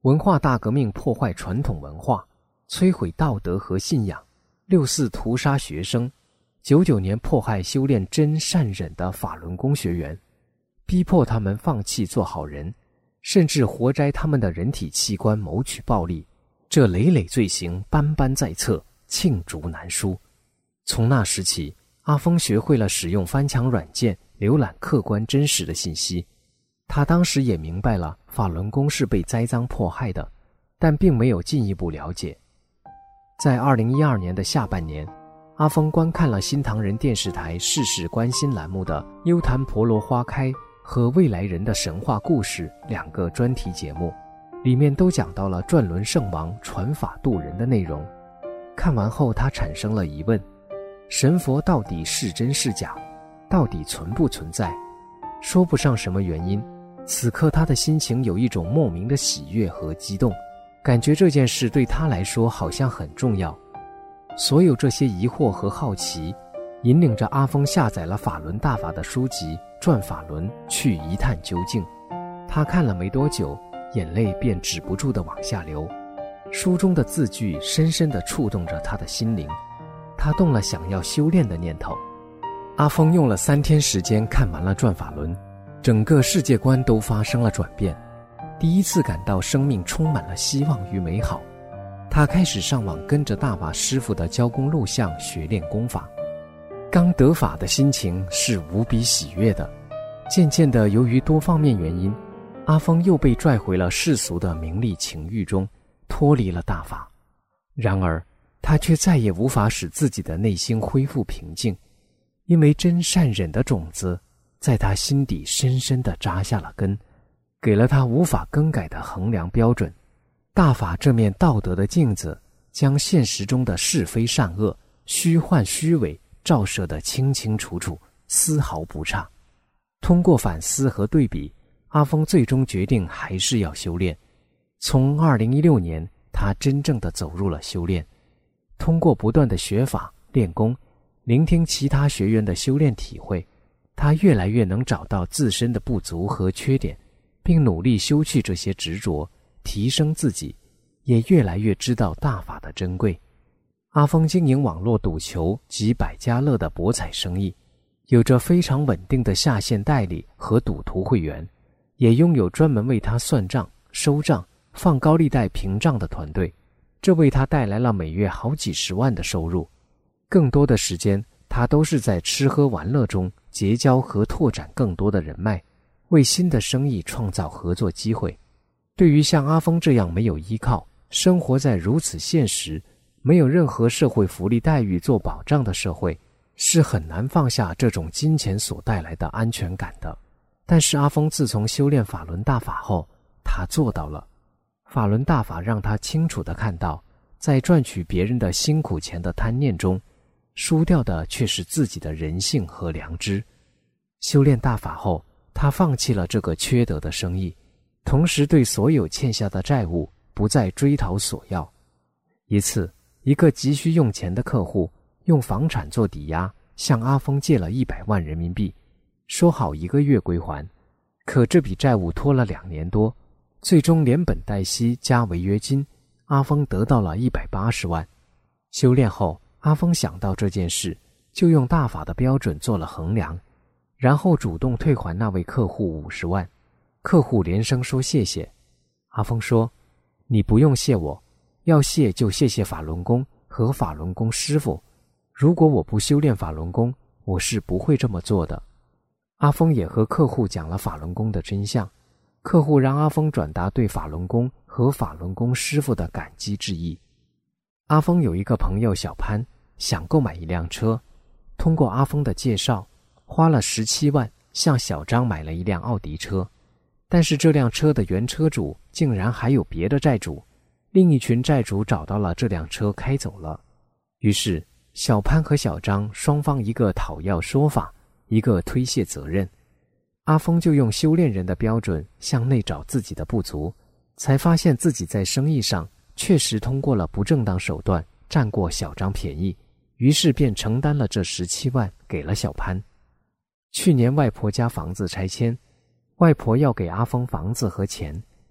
文化大革命破坏传统文化，摧毁道德和信仰，六四屠杀学生，九九年迫害修炼真善忍的法轮功学员，逼迫他们放弃做好人，甚至活摘他们的人体器官谋取暴利，这累累罪行斑斑在册，罄竹难书。从那时起，阿峰学会了使用翻墙软件浏览客观真实的信息。他当时也明白了法轮功是被栽赃迫害的，但并没有进一步了解。在二零一二年的下半年，阿峰观看了新唐人电视台世事关心栏目的《幽檀婆罗花开》和《未来人的神话故事》两个专题节目，里面都讲到了转轮圣王传法度人的内容。看完后，他产生了疑问：神佛到底是真是假？到底存不存在？说不上什么原因，此刻他的心情有一种莫名的喜悦和激动，感觉这件事对他来说好像很重要。所有这些疑惑和好奇引领着阿峰下载了法轮大法的书籍《转法轮》去一探究竟。他看了没多久，眼泪便止不住地往下流。书中的字句深深地触动着他的心灵，他动了想要修炼的念头。阿峰用了三天时间看完了《转法轮》，整个世界观都发生了转变，第一次感到生命充满了希望与美好。他开始上网跟着大法师父的教功录像学练功法，刚得法的心情是无比喜悦的。渐渐的，由于多方面原因，阿峰又被拽回了世俗的名利情欲中，脱离了大法。然而他却再也无法使自己的内心恢复平静，因为真善忍的种子在他心底深深地扎下了根，给了他无法更改的衡量标准。大法这面道德的镜子，将现实中的是非善恶、虚幻虚伪照射得清清楚楚，丝毫不差。通过反思和对比，阿峰最终决定还是要修炼。从二零一六年，他真正地走入了修炼。通过不断的学法、练功，聆听其他学员的修炼体会，他越来越能找到自身的不足和缺点，并努力修去这些执着，提升自己，也越来越知道大法的珍贵。阿峰经营网络赌球及百家乐的博彩生意，有着非常稳定的下线代理和赌徒会员，也拥有专门为他算账、收账、放高利贷屏障的团队，这为他带来了每月好几十万的收入。更多的时间，他都是在吃喝玩乐中结交和拓展更多的人脉，为新的生意创造合作机会。对于像阿峰这样没有依靠，生活在如此现实，没有任何社会福利待遇做保障的社会，是很难放下这种金钱所带来的安全感的。但是阿峰自从修炼法轮大法后，他做到了。法轮大法让他清楚地看到，在赚取别人的辛苦钱的贪念中，输掉的却是自己的人性和良知。修炼大法后，他放弃了这个缺德的生意，同时对所有欠下的债务不再追讨索要。一次，一个急需用钱的客户用房产做抵押，向阿峰借了一百万人民币，说好一个月归还。可这笔债务拖了两年多，最终连本带息加违约金，阿峰得到了一百八十万。修炼后，阿峰想到这件事，就用大法的标准做了衡量，然后主动退还那位客户五十万。客户连声说谢谢。阿峰说：你不用谢我，要谢就谢谢法轮功和法轮功师父，如果我不修炼法轮功，我是不会这么做的。阿峰也和客户讲了法轮功的真相，客户让阿峰转达对法轮功和法轮功师父的感激之意。阿峰有一个朋友小潘，想购买一辆车，通过阿峰的介绍，花了十七万向小张买了一辆奥迪车。但是这辆车的原车主竟然还有别的债主，另一群债主找到了这辆车开走了。于是小潘和小张双方一个讨要说法，一个推卸责任。阿峰就用修炼人的标准向内找自己的不足，才发现自己在生意上确实通过了不正当手段占过小张便宜，于是便承担了这十七万给了小潘。去年外婆家房子拆迁，外婆要给阿峰房子和钱，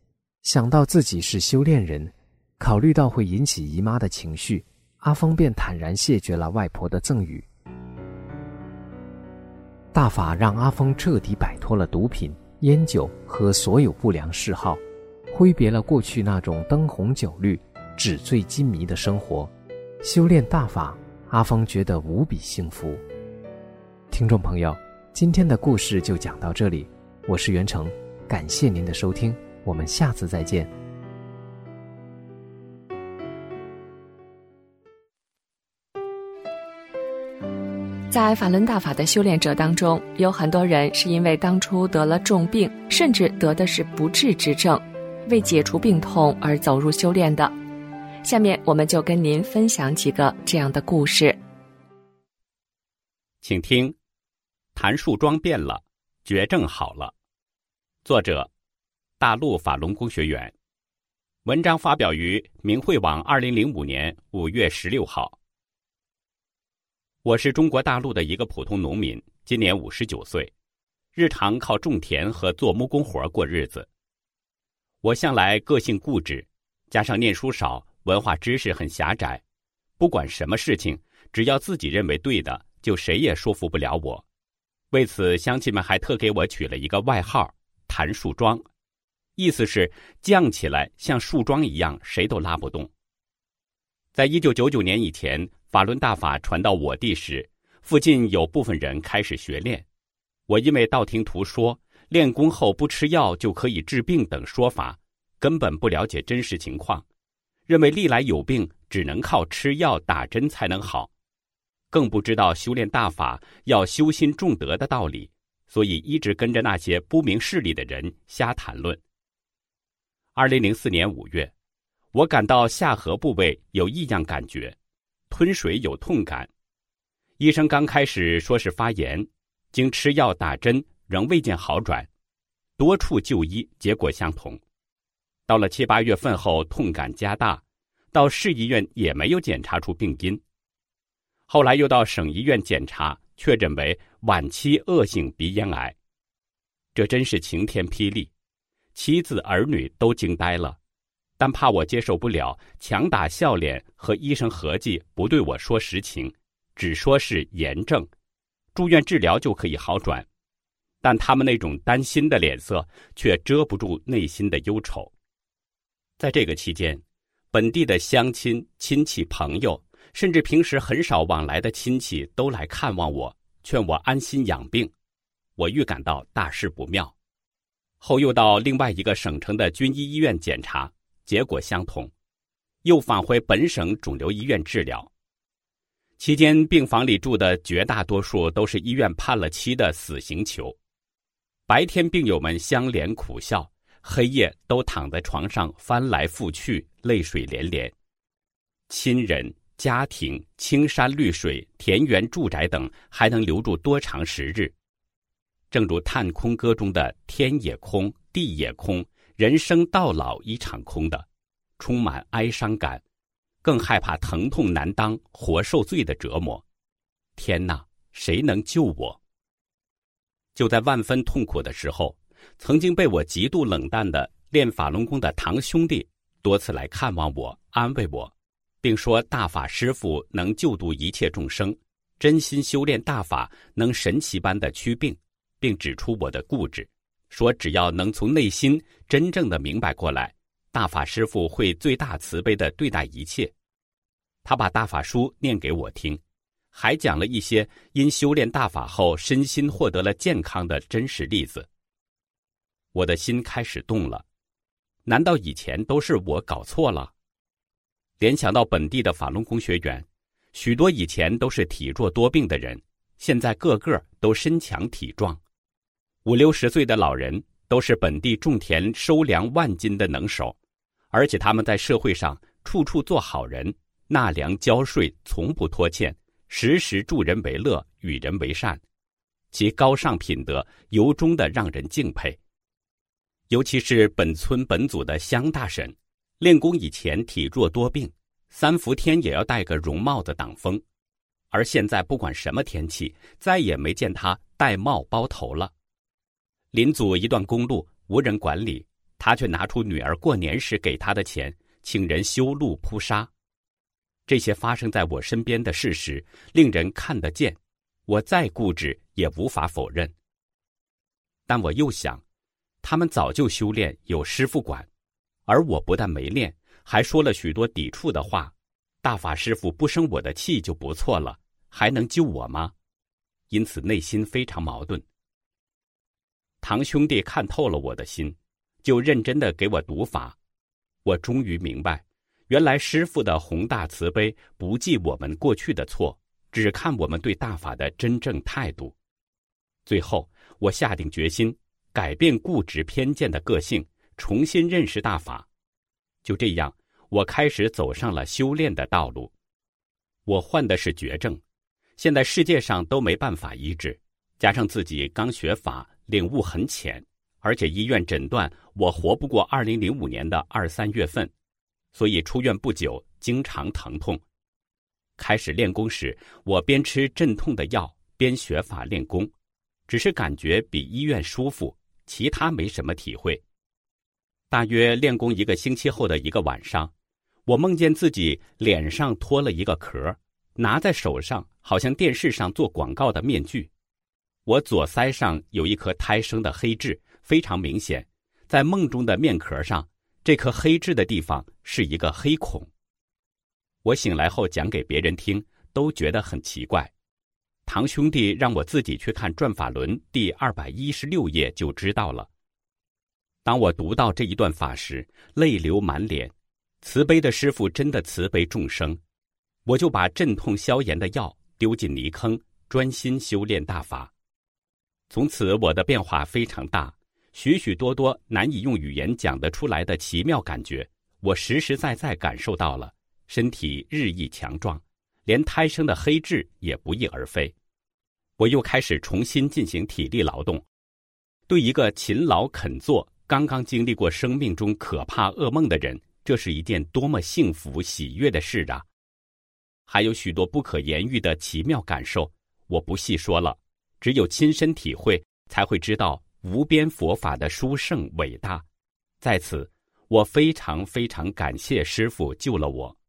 想到自己是修炼人，考虑到会引起姨妈的情绪，阿峰便坦然谢绝了外婆的赠与。大法让阿峰彻底摆脱了毒品、烟酒和所有不良嗜好，挥别了过去那种灯红酒绿、纸醉金迷的生活。修炼大法，阿峰觉得无比幸福。听众朋友，今天的故事就讲到这里，我是袁成，感谢您的收听，我们下次再见。 在法轮大法的修炼者当中，有很多人是因为当初得了重病，甚至得的是不治之症，为解除病痛而走入修炼的。下面我们就跟您分享几个这样的故事。 请听，谭树桩变了，绝症好了。作者：大陆法轮功学员。文章发表于明慧网二零零五年五月十六号。我是中国大陆的一个普通农民，今年五十九岁，日常靠种田和做木工活过日子。我向来个性固执，加上念书少，文化知识很狭窄，不管什么事情，只要自己认为对的，就谁也说服不了我。为此，乡亲们还特给我取了一个外号“谭树桩”，意思是犟起来像树桩一样，谁都拉不动。在一九九九年以前，法轮大法传到我地时，附近有部分人开始学练。我因为道听途说，练功后不吃药就可以治病等说法，根本不了解真实情况，认为历来有病只能靠吃药打针才能好，更不知道修炼大法要修心重德的道理，所以一直跟着那些不明事理的人瞎谈论。二零零四年五月，我感到下颌部位有异样感觉，吞水有痛感。医生刚开始说是发炎，经吃药打针仍未见好转，多处就医结果相同。到了七八月份后，痛感加大，到市医院也没有检查出病因。后来又到省医院检查，确诊为晚期恶性鼻咽癌。这真是晴天霹雳，妻子儿女都惊呆了，但怕我接受不了，强打笑脸和医生合计不对我说实情，只说是炎症，住院治疗就可以好转。但他们那种担心的脸色却遮不住内心的忧愁。在这个期间，本地的乡亲、亲戚、朋友，甚至平时很少往来的亲戚都来看望我，劝我安心养病。我预感到大事不妙，后又到另外一个省城的军医医院检查，结果相同，又返回本省肿瘤医院治疗。期间病房里住的绝大多数都是医院判了期的死刑囚。白天病友们相怜苦笑，黑夜都躺在床上翻来覆去，泪水连连。亲人、家庭、青山绿水、田园住宅等还能留住多长时日？正如《探空歌》中的天也空，地也空，人生到老一场空的，充满哀伤感，更害怕疼痛难当，活受罪的折磨。天哪，谁能救我？就在万分痛苦的时候，曾经被我极度冷淡的练法轮功的堂兄弟多次来看望我，安慰我，并说大法师父能救度一切众生，真心修炼大法能神奇般的祛病，并指出我的固执，说只要能从内心真正的明白过来，大法师父会最大慈悲的对待一切。他把大法书念给我听，还讲了一些因修炼大法后身心获得了健康的真实例子。我的心开始动了，难道以前都是我搞错了？联想到本地的法轮功学员，许多以前都是体弱多病的人，现在个个都身强体壮。五六十岁的老人都是本地种田收粮万斤的能手，而且他们在社会上处处做好人，纳粮交税从不拖欠，时时助人为乐，与人为善，其高尚品德由衷的让人敬佩。尤其是本村本祖的香大婶，练功以前体弱多病，三伏天也要戴个绒帽子挡风，而现在不管什么天气，再也没见他戴帽包头了。邻祖一段公路无人管理， 他却拿出女儿过年时给他的钱，请人修路铺沙。这些发生在我身边的事实，令人看得见，我再固执也无法否认。但我又想，他们早就修炼，有师傅管，而我不但没练，还说了许多抵触的话。大法师父不生我的气就不错了，还能救我吗？因此内心非常矛盾。堂兄弟看透了我的心，就认真地给我读法。我终于明白，原来师父的宏大慈悲不记我们过去的错，只看我们对大法的真正态度。最后我下定决心，改变固执偏见的个性，重新认识大法。就这样，我开始走上了修炼的道路。我患的是绝症，现在世界上都没办法医治，加上自己刚学法，领悟很浅，而且医院诊断我活不过二零零五年的二三月份，所以出院不久，经常疼痛。开始练功时，我边吃镇痛的药，边学法练功，只是感觉比医院舒服，其他没什么体会。大约练功一个星期后的一个晚上，我梦见自己脸上脱了一个壳，拿在手上好像电视上做广告的面具。我左腮上有一颗胎生的黑痣，非常明显，在梦中的面壳上，这颗黑痣的地方是一个黑孔。我醒来后讲给别人听，都觉得很奇怪。堂兄弟让我自己去看《转法轮》第二百一十六页就知道了。当我读到这一段法时，泪流满脸，慈悲的师父真的慈悲众生。我就把镇痛消炎的药丢进泥坑，专心修炼大法。从此我的变化非常大，许许多多难以用语言讲得出来的奇妙感觉，我实实在在感受到了，身体日益强壮，连胎生的黑痣也不翼而飞。我又开始重新进行体力劳动。对一个勤劳肯做、刚刚经历过生命中可怕噩梦的人，这是一件多么幸福喜悦的事啊！还有许多不可言喻的奇妙感受，我不细说了，只有亲身体会，才会知道无边佛法的殊胜伟大。在此，我非常非常感谢师父救了我。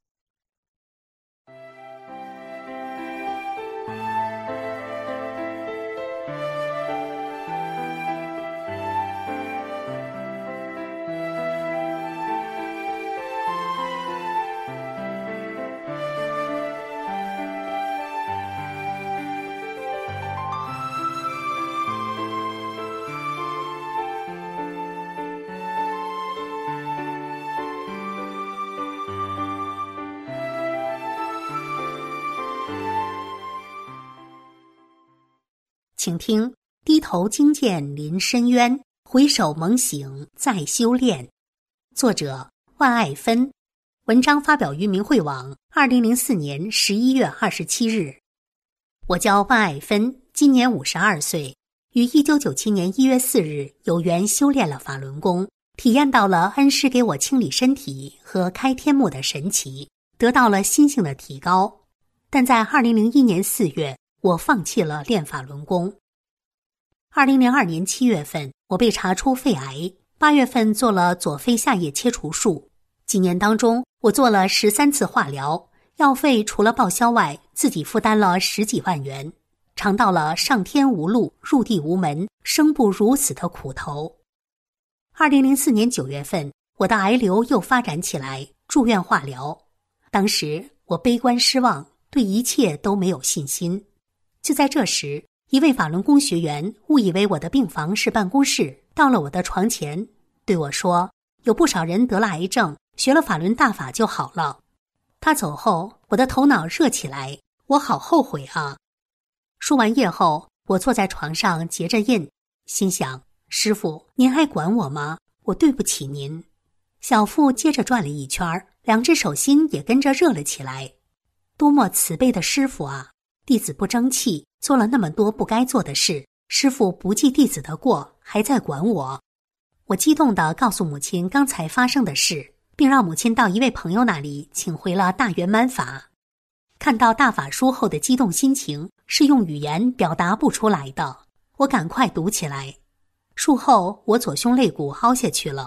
请听低头惊见临深渊，回首猛醒再修炼。作者万爱芬，文章发表于明慧网二零零四年十一月二十七日。我叫万爱芬，今年五十二岁，于一九九七年一月四日有缘修炼了法轮功，体验到了恩师给我清理身体和开天目的神奇，得到了心性的提高。但在二零零一年四月，我放弃了练法轮功。二零零二年七月份，我被查出肺癌，八月份做了左肺下叶切除术。几年当中，我做了十三次化疗，药费除了报销外，自己负担了十几万元，尝到了上天无路，入地无门，生不如死的苦头。二零零四年九月份，我的癌瘤又发展起来，住院化疗。当时我悲观失望，对一切都没有信心。就在这时，一位法轮功学员误以为我的病房是办公室，到了我的床前，对我说，有不少人得了癌症，学了法轮大法就好了。他走后，我的头脑热起来，我好后悔啊。输完液后，我坐在床上结着印，心想，师父，您还管我吗？我对不起您。小腹接着转了一圈，两只手心也跟着热了起来。多么慈悲的师父啊！弟子不争气，做了那么多不该做的事，师父不记弟子的过，还在管我。我激动地告诉母亲刚才发生的事，并让母亲到一位朋友那里请回了大圆满法。看到大法书后的激动心情，是用语言表达不出来的。我赶快读起来。术后，我左胸肋骨凹下去了，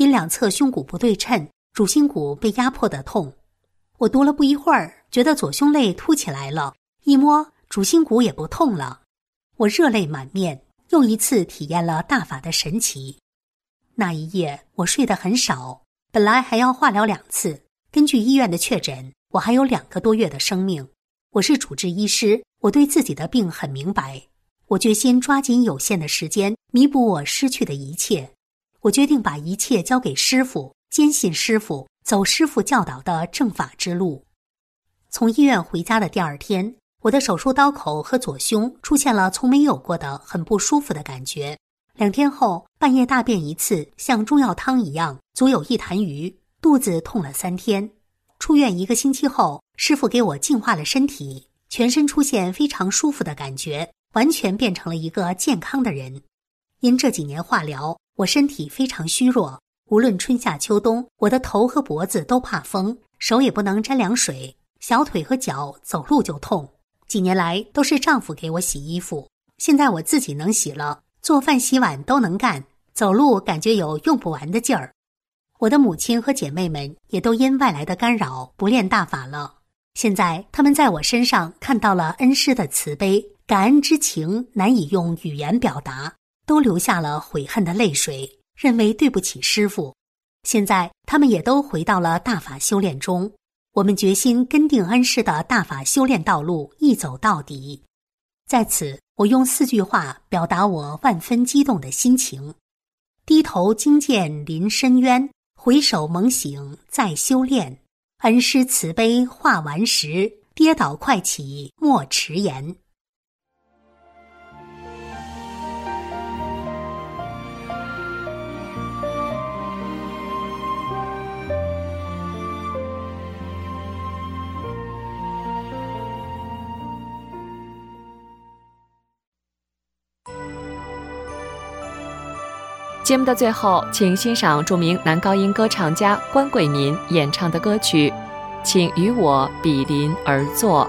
因两侧胸骨不对称，主心骨被压迫的痛。我读了不一会儿，觉得左胸肋凸起来了，一摸主心骨也不痛了。我热泪满面，又一次体验了大法的神奇。那一夜我睡得很少，本来还要化疗两次，根据医院的确诊，我还有两个多月的生命。我是主治医师，我对自己的病很明白，我决心抓紧有限的时间，弥补我失去的一切。我决定把一切交给师父，坚信师父，走师父教导的正法之路。从医院回家的第二天，我的手术刀口和左胸出现了从没有过的很不舒服的感觉。两天后，半夜大便一次，像中药汤一样，足有一坛余，肚子痛了三天。出院一个星期后，师父给我净化了身体，全身出现非常舒服的感觉，完全变成了一个健康的人。因这几年化疗，我身体非常虚弱，无论春夏秋冬，我的头和脖子都怕风，手也不能沾凉水，小腿和脚走路就痛。几年来都是丈夫给我洗衣服，现在我自己能洗了，做饭洗碗都能干，走路感觉有用不完的劲儿。我的母亲和姐妹们也都因外来的干扰不练大法了，现在他们在我身上看到了恩师的慈悲，感恩之情难以用语言表达，都流下了悔恨的泪水，认为对不起师父。现在他们也都回到了大法修炼中，我们决心跟定恩师的大法修炼道路一走到底。在此，我用四句话表达我万分激动的心情：低头惊见临深渊，回首猛醒再修炼。恩师慈悲化顽石，跌倒快起莫迟延。 节目的最后，请欣赏著名男高音歌唱家关贵民演唱的歌曲《请与我比邻而坐》。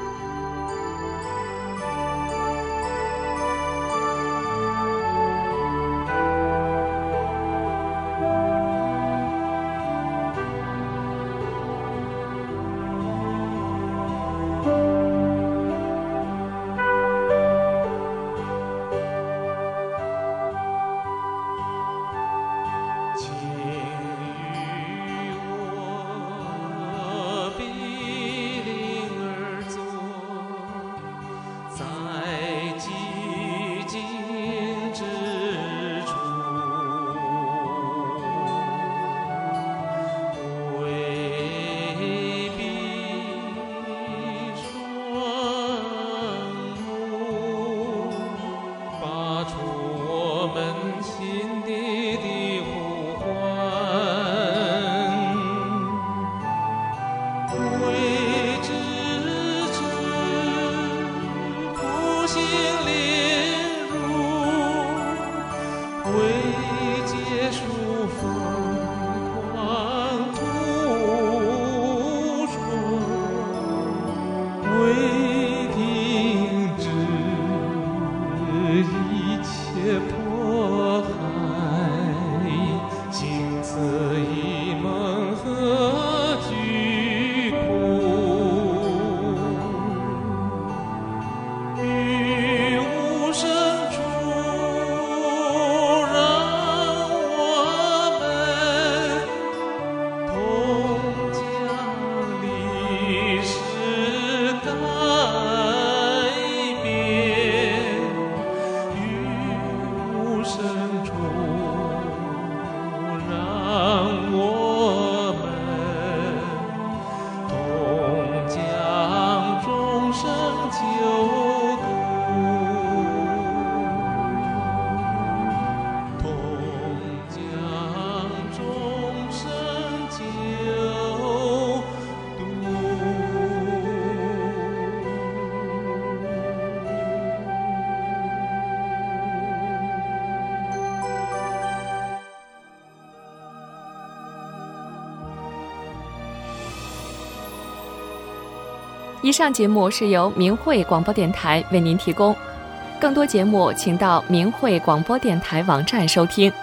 以上节目是由明慧广播电台为您提供，更多节目请到明慧广播电台网站收听。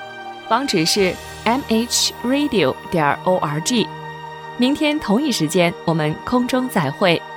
网址是 m h radio 点 org。明天同一时间，我们空中再会。